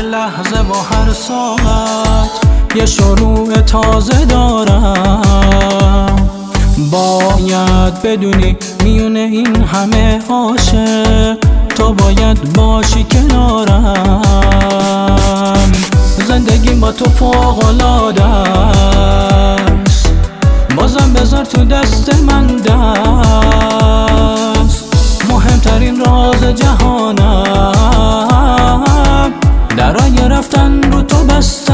لحظه و هر ساعت یه شروع تازه دارم. باید بدونی میونه این همه عاشق تو باید باشی کنارم. زندگی با تو فوق‌العاده است، بازم بذار تو دست من دست. مهمترین راز جهانم درای رفتن رو تو بسته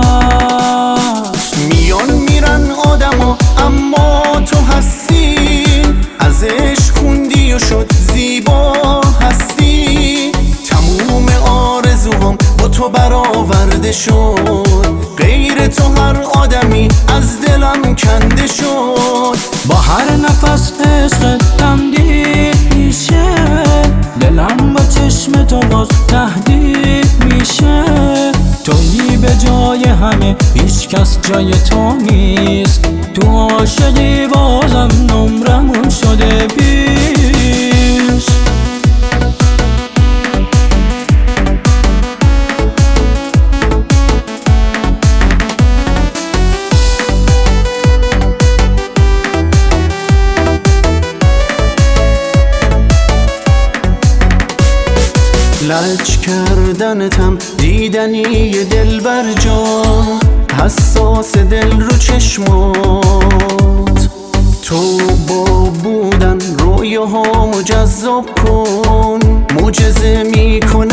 است. میان میرن آدما اما تو هستی، از عشق خوندی و شد زیبا هستی. تموم آرزوام با تو برآورده شد، غیر تو هر آدمی از دلم کنده شد. با هر نفس عشق تمدید میشه، دلم با چشم تو باز تهدید میشه. تویی به جای همه، هیچ کس جای تو نیست. تو عاشقی بازم نمرمون شده 20. لج کردنتم دیدنی دلبر جان، حساس دل رو چشمات. تو با بودن رویاهامو جذاب کن، معجزه میکنه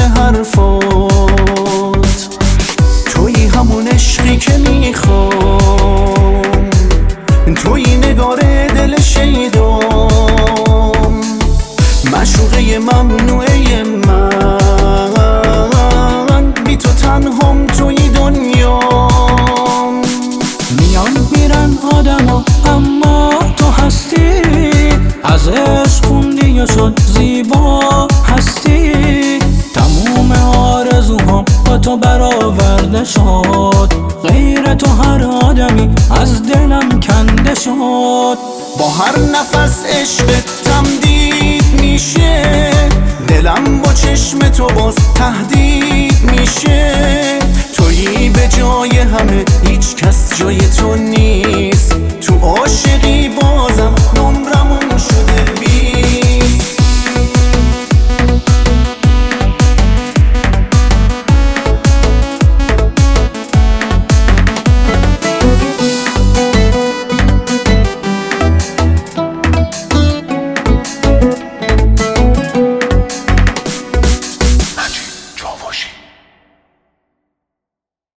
حرفات. تویی همون عشقی که میخوام، تویی نگار دل شیدام، معشوقه ممنوعه من، بی تو تنهام توی دنیام. میان میرن آدما اما تو هستی، از عشق خوندی و شد زیبا هستی. تموم آرزوهام با تو برآورده شد، غیر تو هر آدمی از دلم کنده شد. با هر نفس عشق تمدید میشه، دلم با چشم تو باز تهدید میشه. تویی به جای همه، هیچ کس جای تو نیست. تو عاشقی باز